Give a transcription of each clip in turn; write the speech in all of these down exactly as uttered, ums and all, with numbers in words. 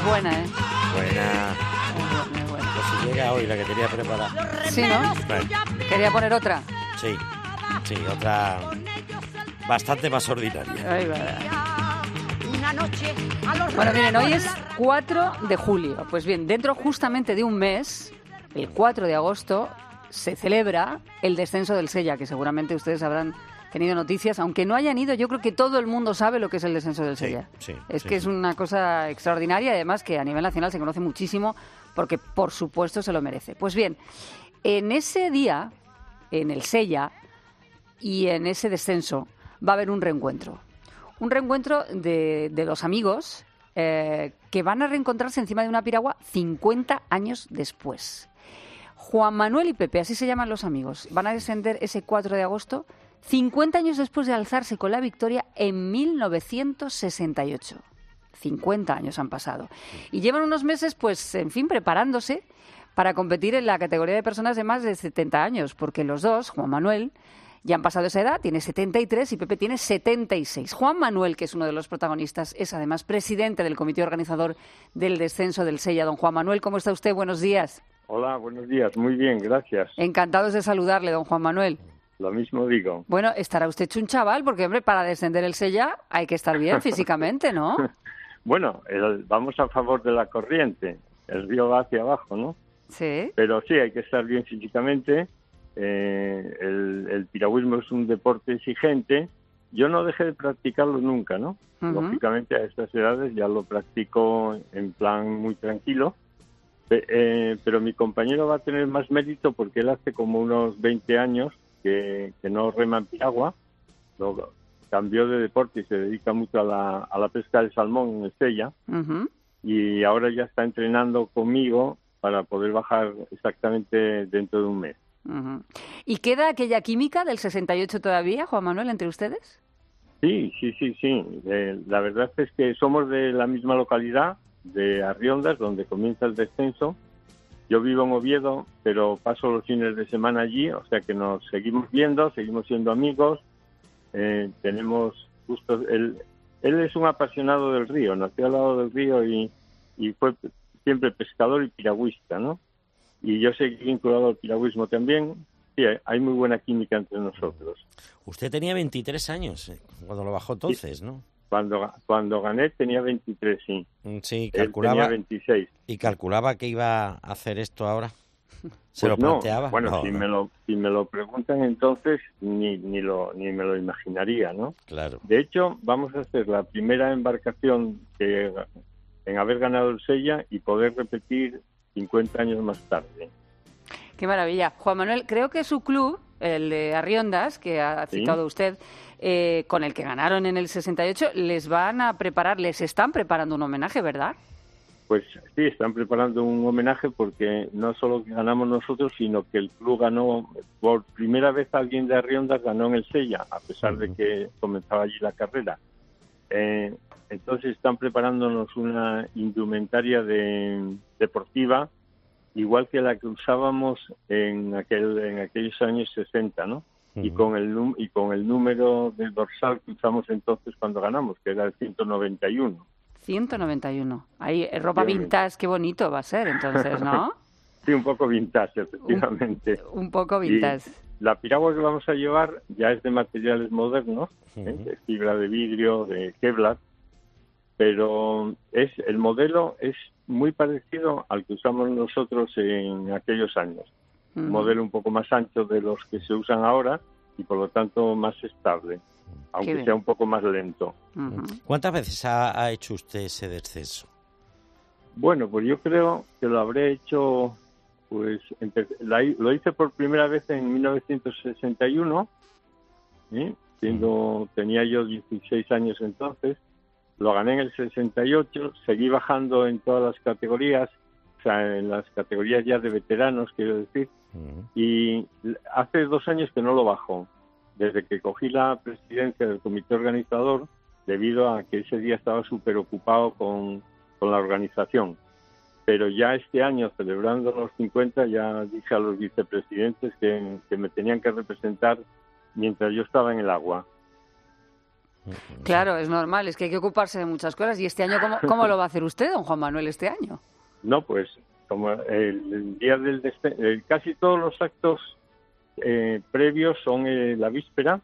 es buena, ¿eh? Buena. Es buena, es buena. Pues si llega hoy la que tenía preparada. Sí, ¿no? Bueno, Quería poner otra. sí, sí, otra bastante más ordinaria. Ay, vale. Bueno, miren, hoy es cuatro de julio. Pues bien, dentro justamente de un mes, el cuatro de agosto, se celebra el descenso del Sella, que seguramente ustedes habrán tenido noticias. Aunque no hayan ido, yo creo que todo el mundo sabe lo que es el descenso del Sí, Sella. sí, es sí, que es sí. una cosa extraordinaria y además que a nivel nacional se conoce muchísimo porque, por supuesto, se lo merece. Pues bien, en ese día, en el Sella y en ese descenso, va a haber un reencuentro. Un reencuentro de, de los amigos eh, que van a reencontrarse encima de una piragua cincuenta años después. Juan Manuel y Pepe, así se llaman los amigos, van a descender ese cuatro de agosto, cincuenta años después de alzarse con la victoria en mil novecientos sesenta y ocho. cincuenta años han pasado. Y llevan unos meses, pues, en fin, preparándose para competir en la categoría de personas de más de setenta años, porque los dos, Juan Manuel, ya han pasado esa edad, tiene setenta y tres y Pepe tiene setenta y seis. Juan Manuel, que es uno de los protagonistas, es además presidente del comité organizador del descenso del Sella. Don Juan Manuel, ¿cómo está usted? Buenos días. Hola, buenos días. Muy bien, gracias. Encantados de saludarle, don Juan Manuel. Lo mismo digo. Bueno, estará usted hecho un chaval, porque, hombre, para descender el Sella hay que estar bien físicamente, ¿no? Bueno, el- vamos a favor de la corriente. El río va hacia abajo, ¿no? Sí. Pero sí, hay que estar bien físicamente. Eh, el, el piragüismo es un deporte exigente. Yo no dejé de practicarlo nunca, ¿no? Ujú. Lógicamente, a estas edades ya lo practico en plan muy tranquilo. Pe- eh, pero mi compañero va a tener más mérito porque él hace como unos veinte años que, que no rema en piragua. Lo, cambió de deporte y se dedica mucho a la, a la pesca del salmón en Estella. Ujú. Y ahora ya está entrenando conmigo para poder bajar exactamente dentro de un mes. Ujú. ¿Y queda aquella química del sesenta y ocho todavía, Juan Manuel, entre ustedes? Sí, sí, sí, sí. Eh, la verdad es que somos de la misma localidad, de Arriondas, donde comienza el descenso. Yo vivo en Oviedo, pero paso los fines de semana allí, o sea que nos seguimos viendo, seguimos siendo amigos. Eh, tenemos gustos. Él, él es un apasionado del río, nació al lado del río y, y fue siempre pescador y piragüista, ¿no? Y yo seguí vinculado al piragüismo también. Sí, hay- hay muy buena química entre nosotros. Usted tenía veintitrés años eh, cuando lo bajó entonces, ¿no? Cuando, ga- cuando gané tenía veintitrés, sí. Mm, Sí, Él tenía calculaba veintiséis. y calculaba que iba a hacer esto ahora. ¿Se Pues lo no, planteaba? bueno, No, si no. me lo si me lo preguntan entonces ni ni lo ni me lo imaginaría, ¿no? Claro. De hecho, vamos a hacer la primera embarcación que en haber ganado el Sella y poder repetir cincuenta años más tarde. Qué maravilla. Juan Manuel, creo que su club, el de Arriondas, que ha Sí. citado usted, eh, con el que ganaron en el sesenta y ocho, les van a preparar, les están preparando un homenaje, ¿verdad? Pues sí, están preparando un homenaje porque no solo que ganamos nosotros, sino que el club ganó, por primera vez alguien de Arriondas ganó en el Sella, a pesar de que comenzaba allí la carrera. Eh, entonces están preparándonos una indumentaria de, deportiva, igual que la que usábamos en aquel en aquellos años sesenta, ¿no? Y Ujú. con el num- y con el número del dorsal que usamos entonces cuando ganamos, que era el ciento noventa y uno. ciento noventa y uno. Ahí, eh, ropa Efectivamente. vintage, qué bonito va a ser entonces, ¿no? Sí, un poco vintage, efectivamente. Un poco Y vintage. la piragua que vamos a llevar ya es de materiales modernos, ¿eh? Ujú. De fibra de vidrio, de Kevlar, pero es el modelo es muy parecido al que usamos nosotros en aquellos años. Un Ujú. modelo un poco más ancho de los que se usan ahora y por lo tanto más estable, aunque bien. sea un poco más lento. Ujú. ¿Cuántas veces ha, ha hecho usted ese descenso? Bueno, pues yo creo que lo habré hecho, pues empe- la hi- lo hice por primera vez en mil novecientos sesenta y uno, ¿sí? Siendo, tenía yo dieciséis años entonces, lo gané en el sesenta y ocho, seguí bajando en todas las categorías, o sea, en las categorías ya de veteranos, quiero decir, Ujú. y hace dos años que no lo bajo, desde que cogí la presidencia del comité organizador, debido a que ese día estaba súper ocupado con, con la organización. Pero ya este año, celebrando los cincuenta, ya dije a los vicepresidentes que, que me tenían que representar mientras yo estaba en el agua. Claro, es normal, es que hay que ocuparse de muchas cosas. ¿Y este año cómo, cómo lo va a hacer usted, don Juan Manuel, este año? No, pues como el, el día del descenso, casi todos los actos eh, previos son eh, la víspera,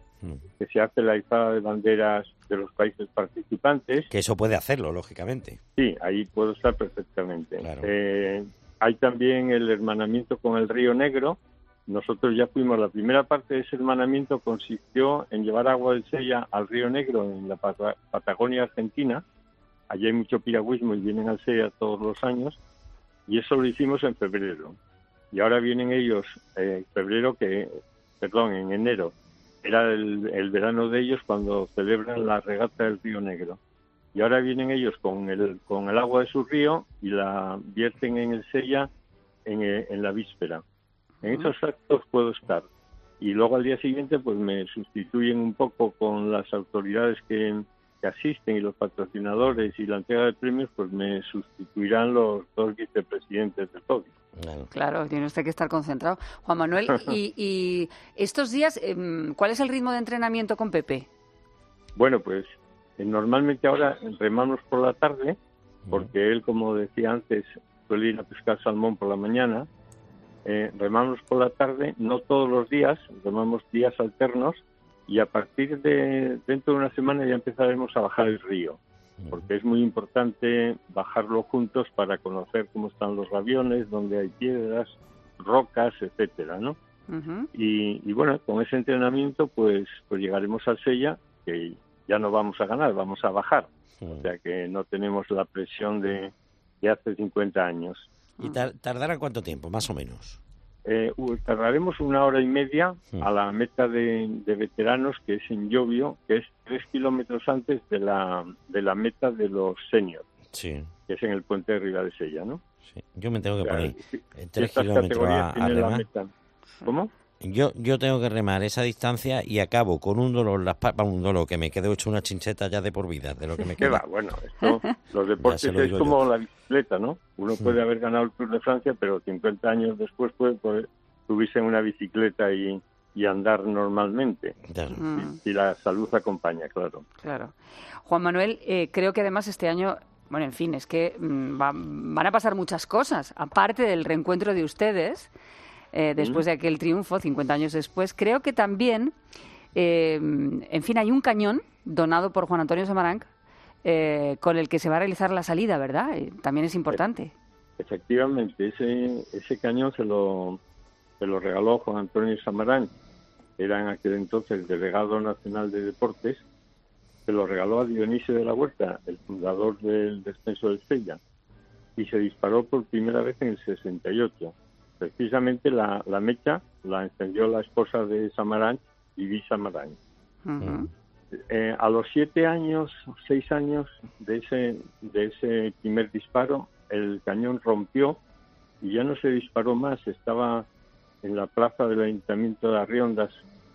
que se hace la izada de banderas de los países participantes. Que eso puede hacerlo, lógicamente. Sí, ahí puedo estar perfectamente. Claro. Eh, hay también el hermanamiento con el Río Negro. Nosotros ya fuimos, la primera parte de ese hermanamiento consistió en llevar agua del Sella al Río Negro en la Pat- Patagonia Argentina. Allí hay mucho piragüismo y vienen al Sella todos los años. Y eso lo hicimos en febrero. Y ahora vienen ellos en eh, febrero, que, perdón, en enero. Era el, el verano de ellos cuando celebran la regata del Río Negro. Y ahora vienen ellos con el, con el agua de su río y la vierten en el Sella en, en la víspera. En esos actos puedo estar. Y luego al día siguiente pues me sustituyen un poco con las autoridades que, que asisten y los patrocinadores y la entrega de premios, pues me sustituirán los dos vicepresidentes del podio. Claro. Claro, tiene usted que estar concentrado. Juan Manuel, y, y estos días, ¿cuál es el ritmo de entrenamiento con Pepe? Bueno, pues eh, normalmente ahora remamos por la tarde, porque él, como decía antes, suele ir a pescar salmón por la mañana. Eh, remamos por la tarde, no todos los días, remamos días alternos, y a partir de dentro de una semana ya empezaremos a bajar el río, porque es muy importante bajarlo juntos para conocer cómo están los gaviones, dónde hay piedras, rocas, etcétera, ¿no? Uh-huh. Y, y bueno, con ese entrenamiento pues pues llegaremos al Sella, que ya no vamos a ganar, vamos a bajar, uh-huh. O sea que no tenemos la presión de, de hace cincuenta años. ¿Y tar- tardará cuánto tiempo, más o menos? Eh, tardaremos una hora y media a la meta de, de veteranos, que es en Llobio, que es tres kilómetros antes de la de la meta de los seniors, sí. Que es en el puente de Ribadesella, ¿no? Sí. Yo me tengo que o sea, poner si, tres si kilómetros a, a remar. Meta. ¿Cómo? Yo yo tengo que remar esa distancia y acabo con un dolor, las papas, un dolor que me quedo hecho una chincheta ya de por vida, de lo que me queda. ¿Qué va? Bueno, esto, los deportes es como yo. La bicicleta, ¿no? Uno puede haber ganado el Tour de Francia, pero cincuenta años después puede, puede subirse en una bicicleta y, y andar normalmente. Claro. Mm. Si, si la salud acompaña, claro. Claro. Juan Manuel, eh, creo que además este año, bueno, en fin, es que mmm, va, van a pasar muchas cosas, aparte del reencuentro de ustedes. Eh, después de aquel triunfo, cincuenta años después, creo que también, eh, en fin, hay un cañón donado por Juan Antonio Samaranch eh, con el que se va a realizar la salida, ¿verdad? Eh, también es importante. Efectivamente, ese ese cañón se lo, se lo regaló Juan Antonio Samaranch, era en aquel entonces delegado nacional de deportes, se lo regaló a Dionisio de la Huerta, el fundador del descenso del Sella, y se disparó por primera vez en el sesenta y ocho. Precisamente la, la mecha la encendió la esposa de Samaranch, Vivi Samaranch. Uh-huh. Eh, a los siete años, seis años de ese de ese primer disparo, el cañón rompió y ya no se disparó más. Estaba en la plaza del Ayuntamiento de Arriondas,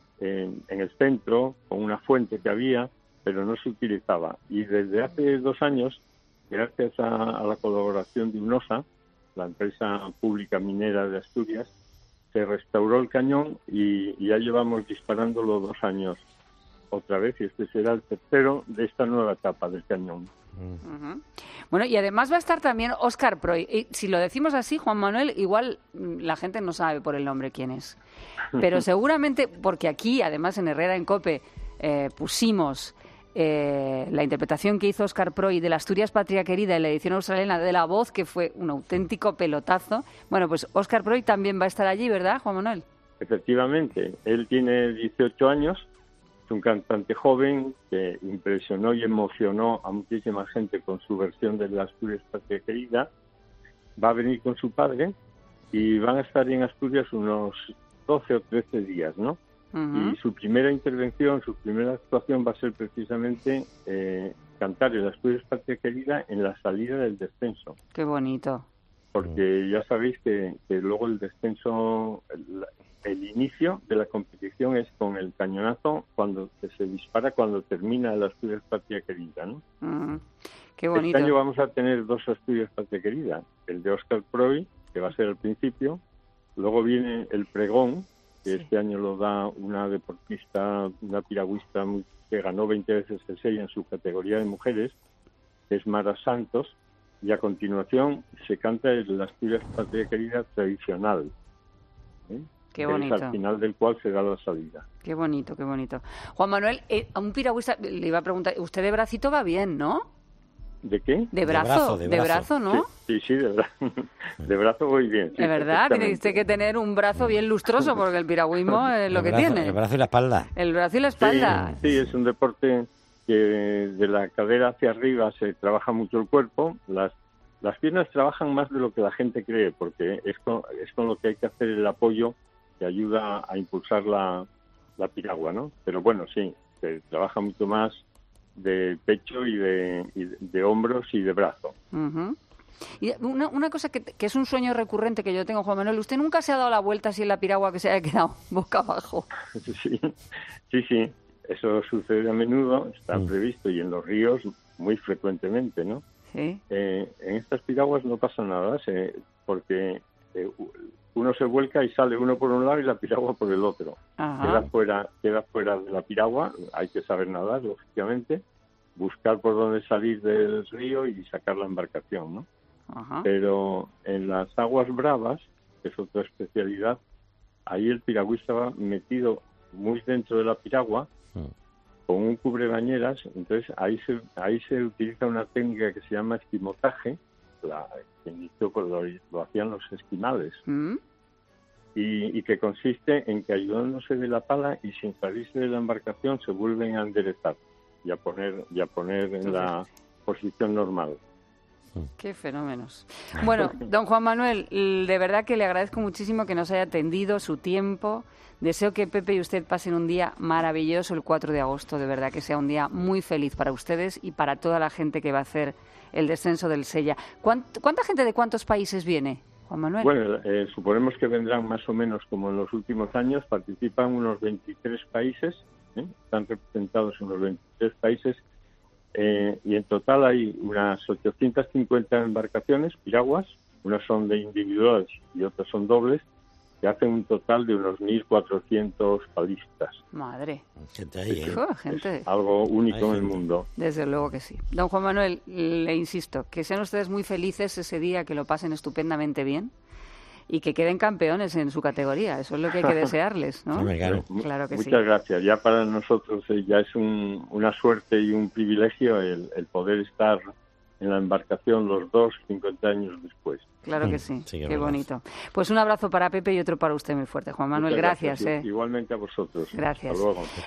en, en el centro, con una fuente que había, pero no se utilizaba. Y desde hace dos años, gracias a, a la colaboración de UNOSA, la empresa pública minera de Asturias, se restauró el cañón y, y ya llevamos disparándolo dos años otra vez, y este será el tercero de esta nueva etapa del cañón. Uh-huh. Bueno, y además va a estar también Óscar Proy. Y si lo decimos así, Juan Manuel, igual la gente no sabe por el nombre quién es. Pero seguramente, porque aquí, además en Herrera en COPE, eh, pusimos Eh, la interpretación que hizo Óscar Proy de la Asturias Patria Querida en la edición australiana de La Voz, que fue un auténtico pelotazo. Bueno, pues Óscar Proy también va a estar allí, ¿verdad, Juan Manuel? Efectivamente, él tiene dieciocho años, es un cantante joven que impresionó y emocionó a muchísima gente con su versión de la Asturias Patria Querida. Va a venir con su padre y van a estar en Asturias unos doce o trece días, ¿no? Uh-huh. Y su primera intervención, su primera actuación va a ser precisamente eh, cantar el Asturias Patria Querida en la salida del descenso. ¡Qué bonito! Porque ya sabéis que, que luego el descenso, el, el inicio de la competición es con el cañonazo cuando que se dispara cuando termina el Asturias Patria Querida, ¿no? Uh-huh. ¡Qué bonito! Este año vamos a tener dos Asturias Patria Querida, el de Óscar Proy, que va a ser al principio, luego viene el pregón, que Sí. este año lo da una deportista, una piragüista muy- que ganó veinte veces el Sella en su categoría de mujeres, que es Mara Santos, y a continuación se canta el Asturias Patria Querida tradicional, ¿eh? Qué que bonito. es al final del cual se da la salida. Qué bonito, qué bonito. Juan Manuel, eh, a un piragüista le iba a preguntar, usted de bracito va bien, ¿no? ¿De qué? De De brazo, brazo, de de brazo, brazo. ¿no? Sí, sí, de, bra de brazo voy bien. Sí, Es verdad, tiene perfectamente. usted que tener un brazo bien lustroso porque el piragüismo es lo El que brazo- tiene. El brazo y la espalda. El brazo y la Sí, espalda. sí, es un deporte que de la cadera hacia arriba se trabaja mucho el cuerpo. Las, las piernas trabajan más de lo que la gente cree, porque es con, es con lo que hay que hacer el apoyo que ayuda a impulsar la, la piragua, ¿no? Pero bueno, sí, se trabaja mucho más de pecho y de, y de, de hombros y de brazo. Ujú. Y una, una cosa que, que es un sueño recurrente que yo tengo, Juan Manuel, ¿usted nunca se ha dado la vuelta así en la piragua que se haya quedado boca abajo? Sí, sí, sí, eso sucede a menudo, está Mm. previsto, y en los ríos muy frecuentemente, ¿no? Sí. Eh, en estas piraguas no pasa nada, se- porque eh, u- uno se vuelca y sale uno por un lado y la piragua por el otro. Ajá. Queda fuera, queda fuera de la piragua, hay que saber nadar, lógicamente, buscar por dónde salir del río y sacar la embarcación, ¿no? Ajá. Pero en las aguas bravas, que es otra especialidad, ahí el piragüista va metido muy dentro de la piragua, Mm. con un cubrebañeras, entonces ahí se ahí se utiliza una técnica que se llama esquimotaje, la que inició con lo, lo hacían los esquimales, Mm. y, y que consiste en que ayudándose de la pala y sin salirse de la embarcación se vuelven a enderezar y a poner y a poner en la posición normal. Qué fenómenos. Bueno, don Juan Manuel, l- de verdad que le agradezco muchísimo que nos haya atendido su tiempo. Deseo que Pepe y usted pasen un día maravilloso el cuatro de agosto, de verdad que sea un día muy feliz para ustedes y para toda la gente que va a hacer el descenso del Sella. ¿Cuánt- ¿Cuánta gente de cuántos países viene, Juan Manuel? Bueno, eh, suponemos que vendrán más o menos como en los últimos años, participan unos veintitrés países, ¿eh? Están representados en los veintitrés países, eh, y en total hay unas ochocientas cincuenta embarcaciones, piraguas, unas son de individuales y otras son dobles, que hacen un total de unos mil cuatrocientos palistas. Madre, Gente ahí, ¿eh? Uf, gente, Algo único Hay en el gente. mundo. desde luego que sí. Don Juan Manuel, le insisto, que sean ustedes muy felices ese día, que lo pasen estupendamente bien y que queden campeones en su categoría. Eso es lo que hay que desearles, ¿no? Hombre, claro. Mu- Claro que sí. Muchas gracias. Ya para nosotros eh, ya es un- una suerte y un privilegio el, el poder estar en la embarcación los dos, cincuenta años después. Claro que Mm, sí, sí, que qué es verdad. bonito. Pues un abrazo para Pepe y otro para usted muy fuerte. Juan Manuel, Muchas gracias. gracias. ¿eh? Igualmente a vosotros. Gracias. Hasta luego.